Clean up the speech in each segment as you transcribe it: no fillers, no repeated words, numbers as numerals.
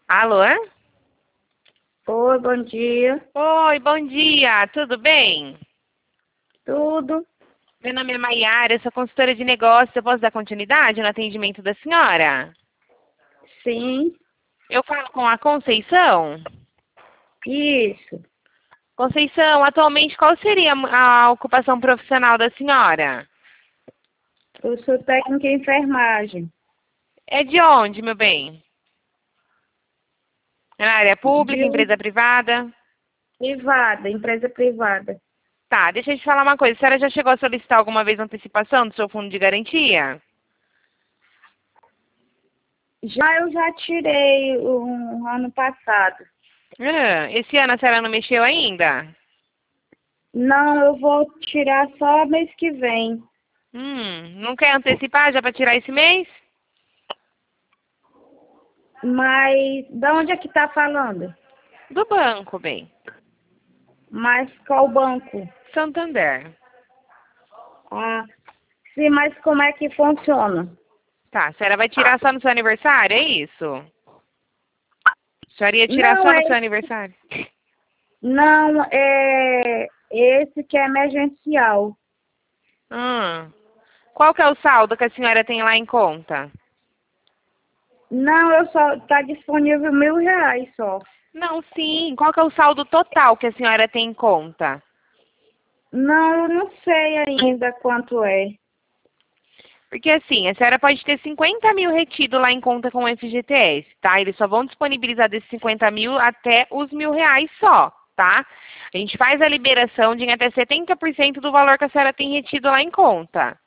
Alô? Oi, bom dia. Oi, bom dia, tudo bem? Tudo? Meu nome é Maiara, eu sou consultora de negócios. Eu posso dar continuidade no atendimento da senhora? Sim, Eu falo com a Conceição. isso. Conceição, atualmente qual seria a ocupação profissional da senhora? Eu sou técnica em enfermagem. É de onde, meu bem? É na área pública, De empresa privada? privada, empresa privada. Tá, deixa eu te falar uma coisa. A senhora já chegou a solicitar alguma vez antecipação do seu fundo de garantia? Eu já tirei um ano passado. Esse ano a senhora não mexeu ainda? Não, eu vou tirar só mês que vem. Não quer antecipar já para tirar esse mês? Mas de onde é que tá falando? Do banco, bem. Mas qual banco? Santander. Ah, sim, mas como é que funciona? Tá, a senhora vai tirar só no seu aniversário, é isso? A senhora ia tirar Não, só no seu aniversário? não, é esse que é emergencial. Hum. Qual que é o saldo que a senhora tem lá em conta? Não, eu só tá disponível R$ 1.000 só. Não, sim. Qual que é o saldo total que a senhora tem em conta? Não, eu não sei ainda quanto é. Porque assim, a senhora pode ter 50 mil retido lá em conta com o FGTS, tá? Eles só vão disponibilizar desses 50 mil até os R$ 1.000 só, tá? A gente faz a liberação de em até 70% do valor que a senhora tem retido lá em conta.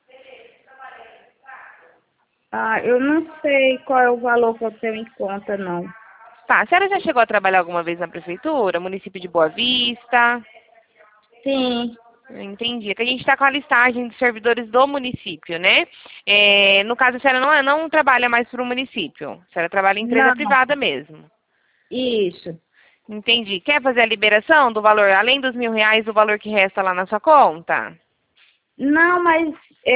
Ah, eu não sei qual é o valor que eu tenho em conta, não. Tá, a senhora já chegou a trabalhar alguma vez na prefeitura, município de Boa Vista? Sim, Entendi. É que a gente está com a listagem de servidores do município, né? No caso, a senhora não trabalha mais para o município. A senhora trabalha em empresa não, privada mesmo. isso. Entendi. Quer fazer a liberação do valor, além dos R$ 1.000, o valor que resta lá na sua conta? Não, mas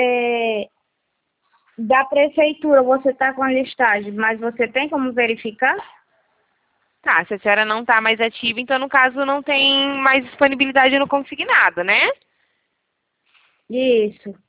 da prefeitura você tá com a listagem, mas você tem como verificar? Tá, se a senhora não está mais ativa, então no caso não tem mais disponibilidade no consignado, né? Isso.